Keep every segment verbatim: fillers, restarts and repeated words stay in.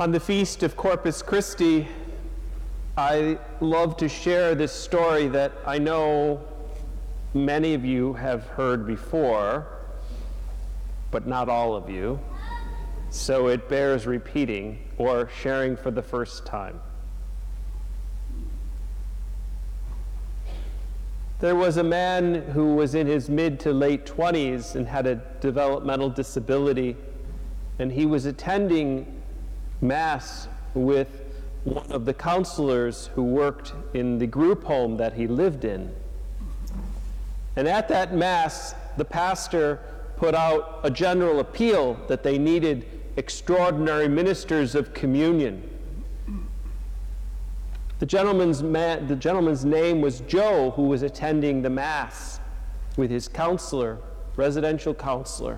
On the feast of Corpus Christi, I love to share this story that I know many of you have heard before, but not all of you, so it bears repeating or sharing for the first time. There was a man who was in his mid to late twenties and had a developmental disability, and he was attending Mass with one of the counselors who worked in the group home that he lived in. And at that Mass, the pastor put out a general appeal that they needed extraordinary ministers of communion. The gentleman's, man, the gentleman's name was Joe, who was attending the Mass with his counselor, residential counselor.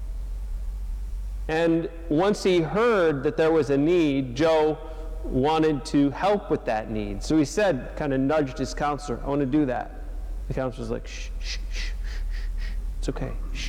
And once he heard that there was a need, Joe wanted to help with that need. So he said, kind of nudged his counselor, I want to do that. The counselor was like, shh, shh, shh, shh, shh, it's okay, shh.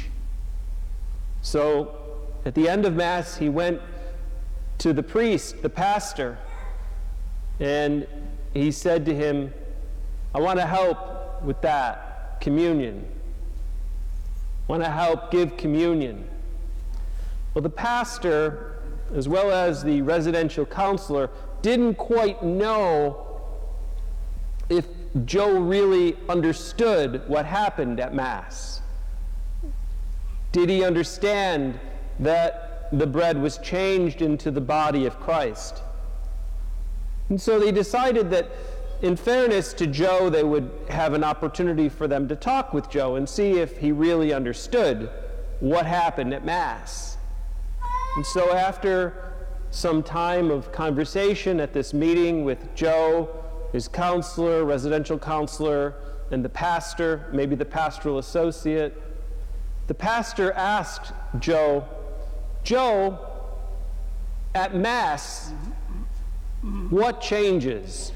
So at the end of Mass, he went to the priest, the pastor, and he said to him, I want to help with that, communion. I want to help give communion. Well, the pastor, as well as the residential counselor, didn't quite know if Joe really understood what happened at Mass. Did he understand that the bread was changed into the body of Christ? And so they decided that, in fairness to Joe, they would have an opportunity for them to talk with Joe and see if he really understood what happened at Mass. And so after some time of conversation at this meeting with Joe, his counselor, residential counselor, and the pastor, maybe the pastoral associate, the pastor asked Joe, Joe, at Mass, what changes?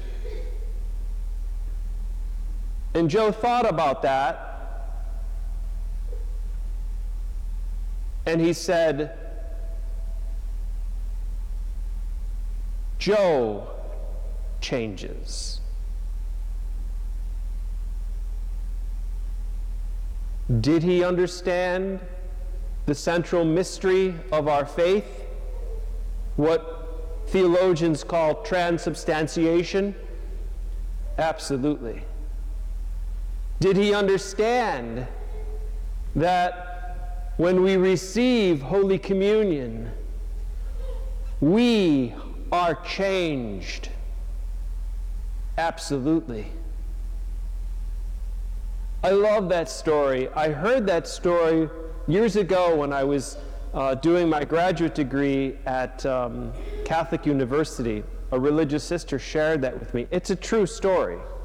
And Joe thought about that, and he said, Joe changes. Did he understand the central mystery of our faith? What theologians call transubstantiation? Absolutely. Did he understand that when we receive Holy Communion, we are changed? Absolutely. I love that story. I heard that story years ago when I was uh, doing my graduate degree at um, Catholic University. A religious sister shared that with me. It's a true story.